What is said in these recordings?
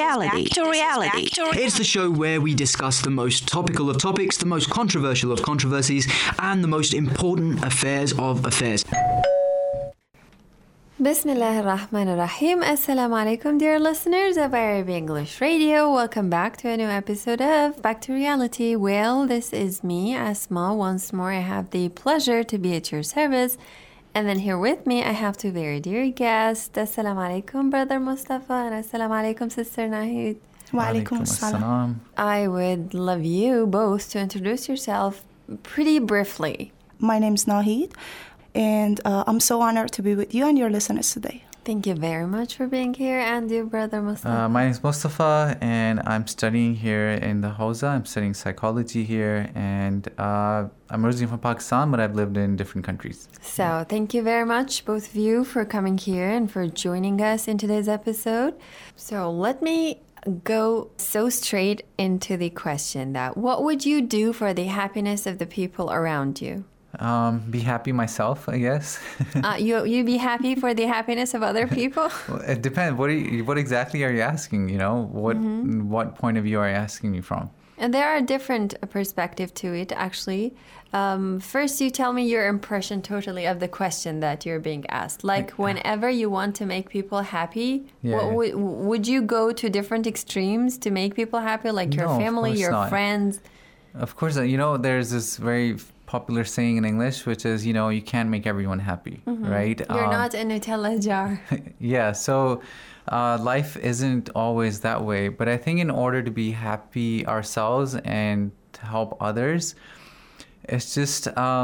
reality. It's the show where we discuss the most topical of topics, the most controversial of controversies, and the most important affairs of affairs. Bismillah ar-Rahman ar-Rahim. Assalamu alaikum, dear listeners of Arabic English Radio. Welcome back to a new episode of Back to Reality. Well, this is me, Asma. Once more, I have the pleasure to be at your service. And then here with me, I have two very dear guests. Assalamu alaikum, Brother Mustafa, and assalamu alaikum, Sister Nahid. Wa alaikum assalam. I would love you both to introduce yourself pretty briefly. My name's Nahid, and I'm so honored to be with you and your listeners today. Thank you very much for being here. And you, Brother Mustafa? My name is Mustafa, and I'm studying here in the Hausa. I'm studying psychology here, and I'm originally from Pakistan, but I've lived in different countries. So thank you very much, both of you, for coming here and for joining us in today's episode. So let me go so straight into the question that what would you do for the happiness of the people around you? Be happy myself, I guess. You be happy for the happiness of other people? Well, it depends. What exactly are you asking? You know, what point of view are you asking me from? And there are different perspectives to it, actually. First, you tell me your impression totally of the question that you're being asked. Like, whenever you want to make people happy, would you go to different extremes to make people happy? Like your family, your friends? Of course, there's this very popular saying in English, which is, you can't make everyone happy, right? You're not a Nutella jar. Yeah, so life isn't always that way. But I think in order to be happy ourselves and to help others, it's just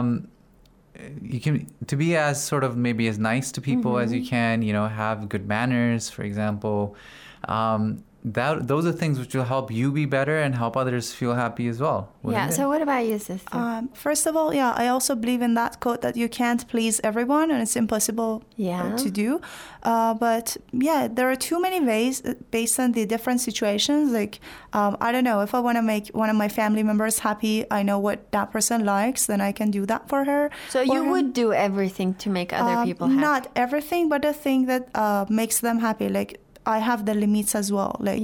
you can to be as sort of maybe as nice to people as you can, have good manners, for example. Those are things which will help you be better and help others feel happy as well. Yeah, so what about you, sister? First of all, I also believe in that quote that you can't please everyone and it's impossible to do. But there are too many ways based on the different situations. Like, I don't know, if I want to make one of my family members happy, I know what that person likes, then I can do that for her. So you would do everything to make other people happy? Not everything, but the thing that makes them happy. Like, I have the limits as well. Like,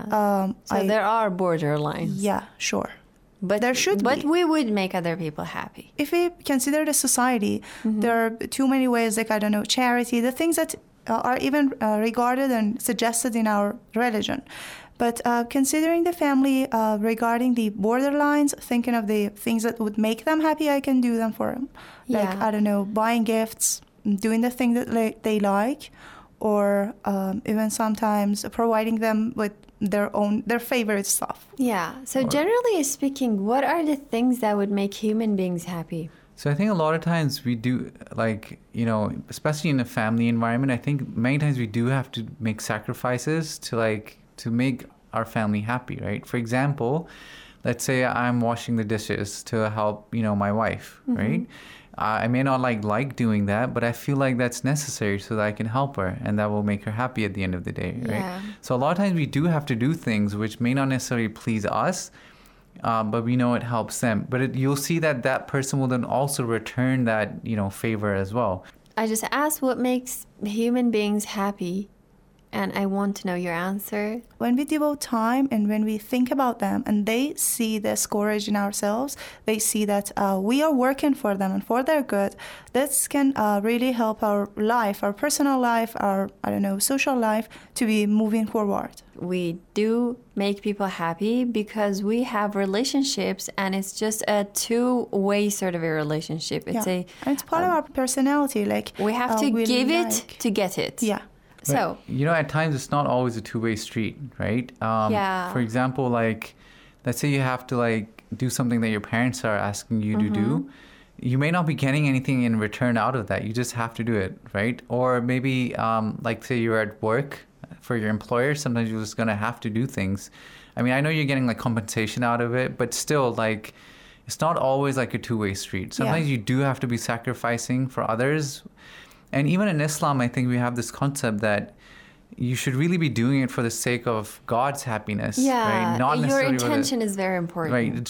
so there are borderlines. Yeah, sure. But there should be. But we would make other people happy. If we consider the society, there are too many ways, like, I don't know, charity, the things that are even regarded and suggested in our religion. But considering the family, regarding the borderlines, thinking of the things that would make them happy, I can do them for them. Like, I don't know, buying gifts, doing the thing that they like, or even sometimes providing them with their favorite stuff. Yeah. So generally speaking, what are the things that would make human beings happy? So I think a lot of times we do, like, especially in a family environment, I think many times we do have to make sacrifices to make our family happy, right? For example, let's say I'm washing the dishes to help, my wife, right? I may not like doing that, but I feel like that's necessary so that I can help her, and that will make her happy at the end of the day, right? Yeah. So a lot of times we do have to do things which may not necessarily please us, but we know it helps them. But you'll see that person will then also return that, favor as well. I just asked what makes human beings happy, and I want to know your answer. When we devote time and when we think about them and they see this courage in ourselves, they see that we are working for them and for their good, this can really help our life, our personal life, our, social life to be moving forward. We do make people happy because we have relationships, and it's just a two-way sort of a relationship. And it's part of our personality. Like, we have to give it to get it. Yeah. So, at times it's not always a two-way street, right? For example, like, let's say you have to do something that your parents are asking you to do. You may not be getting anything in return out of that. You just have to do it, right? Or maybe, say you're at work for your employer, sometimes you're just going to have to do things. I mean, I know you're getting compensation out of it, but still, it's not always a two-way street. Sometimes you do have to be sacrificing for others. And even in Islam, I think we have this concept that you should really be doing it for the sake of God's happiness. Yeah, right? Not your intention is very important.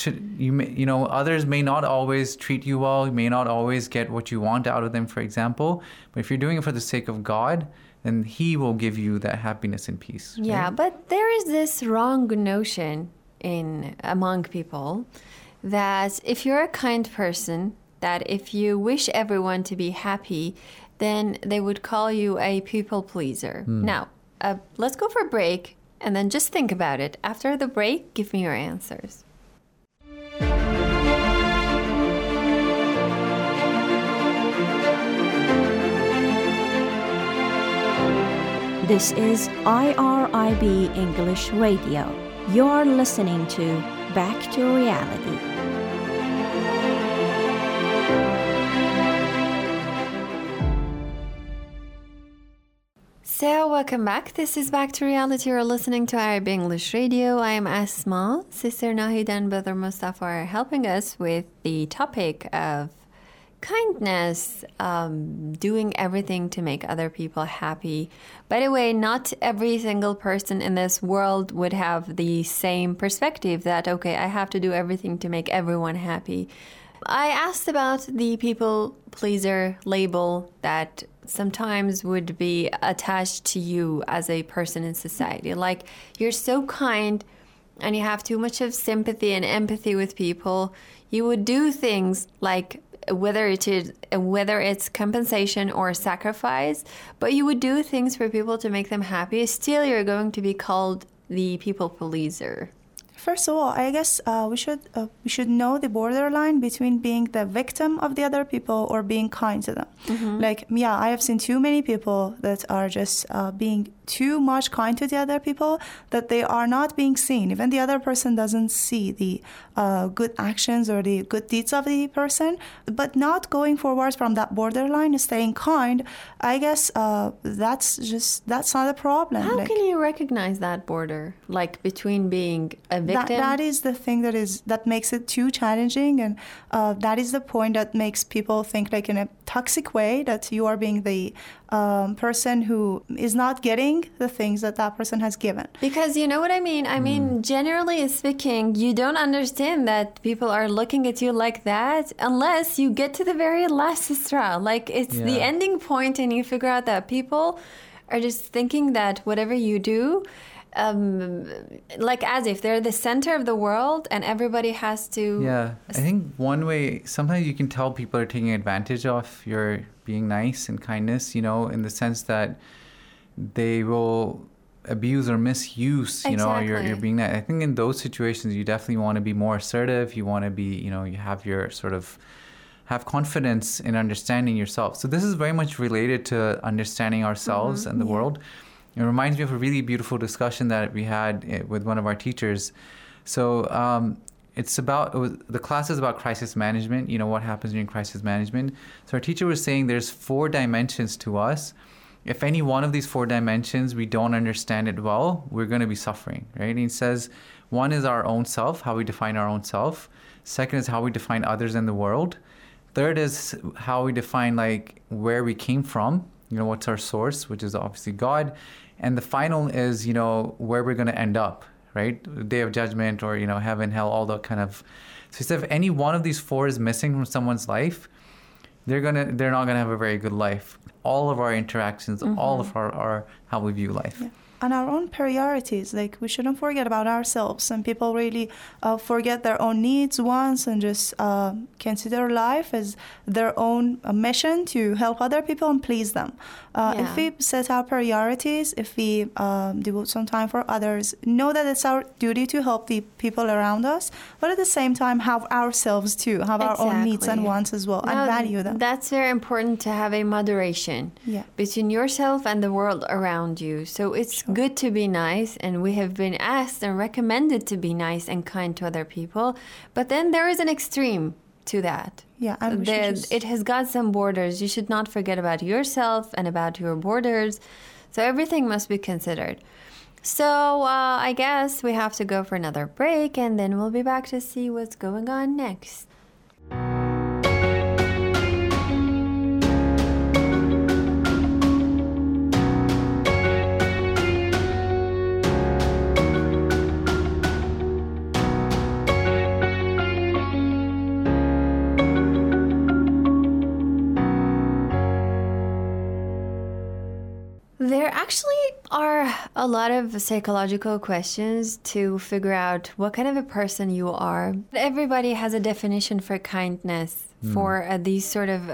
Right. Others may not always treat you well. You may not always get what you want out of them, for example. But if you're doing it for the sake of God, then He will give you that happiness and peace. Right? Yeah, but there is this wrong notion among people that if you're a kind person, that if you wish everyone to be happy, then they would call you a people pleaser. Now, let's go for a break and then just think about it. After the break, give me your answers. This is IRIB English Radio. You're listening to Back to Reality. So, welcome back. This is Back to Reality. You're listening to IRIB English Radio. I am Asma. Sister Nahid and Brother Mustafa are helping us with the topic of kindness, doing everything to make other people happy. By the way, not every single person in this world would have the same perspective that, okay, I have to do everything to make everyone happy. I asked about the people pleaser label that sometimes would be attached to you as a person in society. Like, you're so kind and you have too much of sympathy and empathy with people. You would do things like whether it's compensation or sacrifice, but you would do things for people to make them happy. Still, you're going to be called the people pleaser. First of all, I guess we should know the borderline between being the victim of the other people or being kind to them. Mm-hmm. Like, yeah, I have seen too many people that are just being too much kind to the other people, that they are not being seen. Even the other person doesn't see the good actions or the good deeds of the person, but not going forward from that borderline, staying kind. I guess that's not a problem. How can you recognize that border, like between being a victim? That is the thing that makes it too challenging, and that is the point that makes people think, like, in a toxic way, that you are being the person who is not getting the things that person has given. Because you know what I mean? I mean, generally speaking, you don't understand that people are looking at you like that unless you get to the very last straw. Like, it's the ending point and you figure out that people are just thinking that whatever you do, like as if they're the center of the world and everybody has to... Yeah, I think one way, sometimes you can tell people are taking advantage of your being nice and kindness, you know, in the sense that they will abuse or misuse, you know, you're being nice. I think in those situations, you definitely want to be more assertive. You want to be, you know, you have your sort of, have confidence in understanding yourself. So this is very much related to understanding ourselves and the world. It reminds me of a really beautiful discussion that we had with one of our teachers. So the class is about crisis management, you know, what happens during crisis management. So our teacher was saying there's 4 dimensions to us. If any one of these 4 dimensions, we don't understand it well, we're going to be suffering, right? And he says, one is our own self, how we define our own self. Second is how we define others in the world. Third is how we define, like, where we came from, you know, what's our source, which is obviously God. And the final is, you know, where we're going to end up, right? The day of judgment, or, you know, heaven, hell, all the kind of... So he said if any one of these 4 is missing from someone's life, they're not going to have a very good life. All of our interactions, all of our how we view life. Yeah. And our own priorities, like, we shouldn't forget about ourselves. And people really forget their own needs, wants, and just consider life as their own mission to help other people and please them. If we set our priorities, if we devote some time for others, know that it's our duty to help the people around us, but at the same time have ourselves too, have our own needs and wants as well, and value them. That's very important, to have a moderation between yourself and the world around you. So it's good to be nice, and we have been asked and recommended to be nice and kind to other people, but then there is an extreme to that. Yeah, and it has got some borders. You should not forget about yourself and about your borders. So everything must be considered. So I guess we have to go for another break, and then we'll be back to see what's going on next. actually are a lot of psychological questions to figure out what kind of a person you are. Everybody has a definition for kindness, for these sort of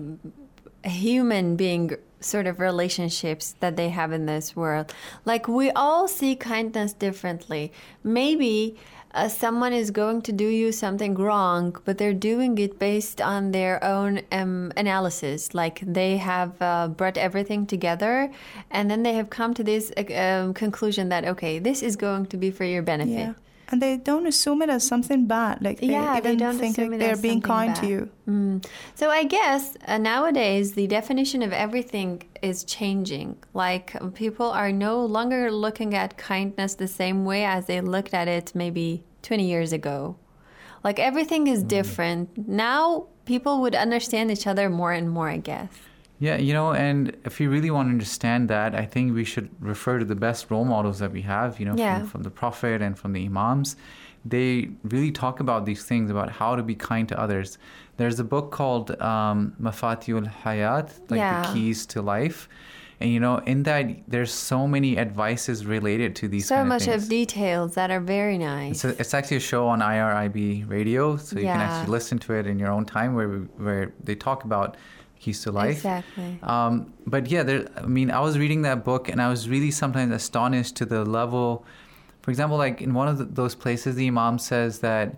human being sort of relationships that they have in this world. Like, we all see kindness differently. Maybe someone is going to do you something wrong, but they're doing it based on their own analysis. Like, they have brought everything together, and then they have come to this conclusion that, okay, this is going to be for your benefit. Yeah. And they don't assume it as something bad. Like, they don't think like they're being kind to you. So I guess nowadays the definition of everything is changing. Like, people are no longer looking at kindness the same way as they looked at it maybe 20 years ago. Like, everything is different. Now people would understand each other more and more, I guess. Yeah, and if you really want to understand that, I think we should refer to the best role models that we have, from the Prophet and from the Imams. They really talk about these things, about how to be kind to others. There's a book called Mafatihul Hayat, the keys to life. And, in that, there's so many advices related to these kind of things. So much of details that are very nice. It's actually a show on IRIB radio, so you can actually listen to it in your own time where they talk about keys to life. Exactly. But yeah, I was reading that book and I was really sometimes astonished to the level. For example, like in one of those places, the Imam says that,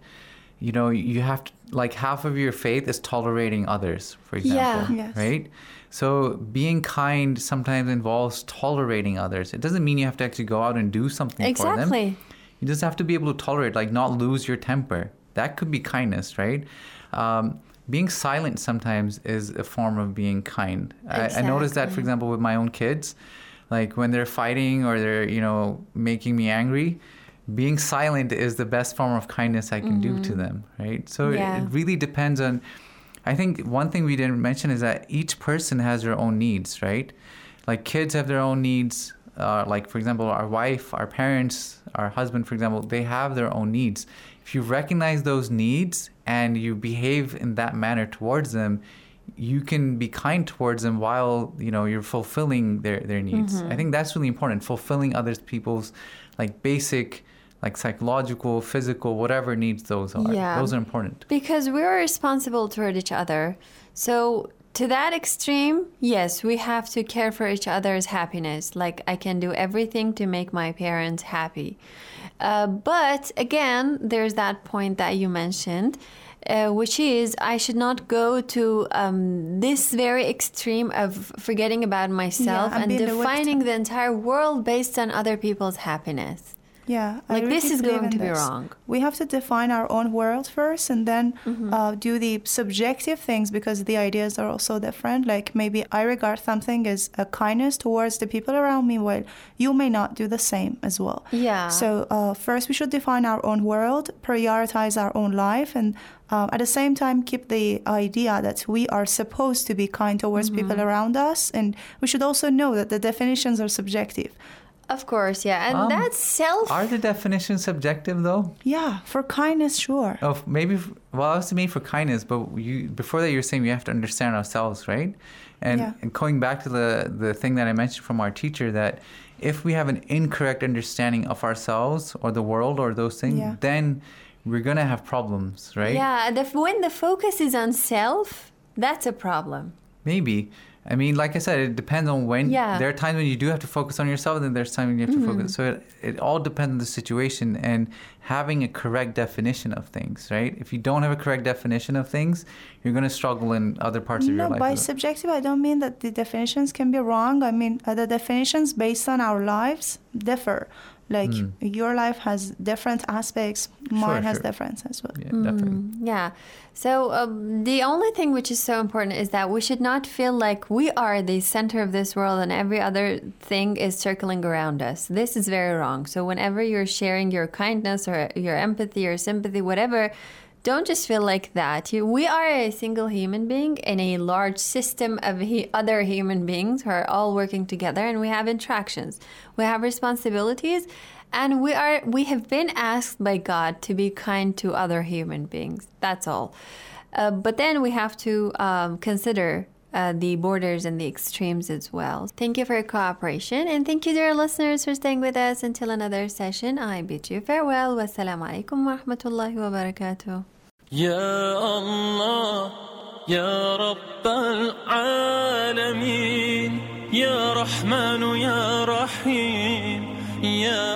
you have to, like, half of your faith is tolerating others, for example. Yes. Right? So being kind sometimes involves tolerating others. It doesn't mean you have to actually go out and do something for them. Exactly. You just have to be able to tolerate, like not lose your temper. That could be kindness, right? Being silent sometimes is a form of being kind. Exactly. I noticed that, for example, with my own kids, like when they're fighting or they're, making me angry, being silent is the best form of kindness I can do to them, right? So it really depends on, I think one thing we didn't mention is that each person has their own needs, right? Like, kids have their own needs. Like, for example, our wife, our parents, our husband, for example, they have their own needs. If you recognize those needs and you behave in that manner towards them, you can be kind towards them while, you're fulfilling their needs. I think that's really important, fulfilling other people's, like, basic, like, psychological, physical, whatever needs those are. Yeah. Those are important. Because we're responsible toward each other. So to that extreme, yes, we have to care for each other's happiness. Like, I can do everything to make my parents happy. But again, there's that point that you mentioned, which is I should not go to this very extreme of forgetting about myself and defining the entire world based on other people's happiness. Yeah, like, this is going to be wrong. We have to define our own world first and then do the subjective things, because the ideas are also different. Like, maybe I regard something as a kindness towards the people around me, while you may not do the same as well. Yeah. So first we should define our own world, prioritize our own life, and at the same time keep the idea that we are supposed to be kind towards people around us. And we should also know that the definitions are subjective. Of course, yeah. And that's self... Are the definitions subjective, though? Yeah, for kindness, sure. Oh, maybe... Well, I was made for kindness, but before that you were saying we have to understand ourselves, right? And going back to the thing that I mentioned from our teacher, that if we have an incorrect understanding of ourselves or the world or those things, then we're going to have problems, right? Yeah, when the focus is on self, that's a problem. Maybe. I mean, like I said, it depends on when. Yeah. There are times when you do have to focus on yourself, and then there's times when you have to focus. So it all depends on the situation and having a correct definition of things, right? If you don't have a correct definition of things, you're going to struggle in other parts of your life. No, by subjective, I don't mean that the definitions can be wrong. I mean, the definitions based on our lives differ. Like, your life has different aspects, mine has different as well. Yeah, definitely. Yeah. So the only thing which is so important is that we should not feel like we are the center of this world and every other thing is circling around us. This is very wrong. So whenever you're sharing your kindness or your empathy or sympathy, whatever, don't just feel like that. We are a single human being in a large system of other human beings who are all working together, and we have interactions. We have responsibilities, and we have been asked by God to be kind to other human beings. That's all. But then we have to consider the borders and the extremes as well. Thank you for your cooperation, and thank you, dear listeners, for staying with us until another session. I bid you farewell. Wassalamu alaikum wa rahmatullahi wa barakatuh. Ya Allah, Ya Rabbal Alameen, Ya Rahmanu, Ya Rahim, Ya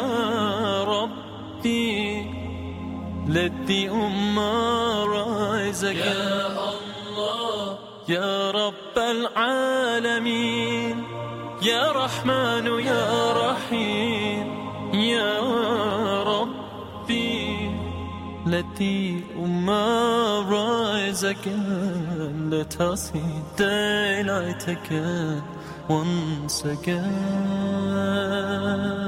Rabbi, let the Ummah rise again. Ya Allah, Ya Rabbal Alameen, Ya Rahmanu, Ya Rahim, Ya Rabbi, let the Ummah rise again. Let us see daylight again, once again.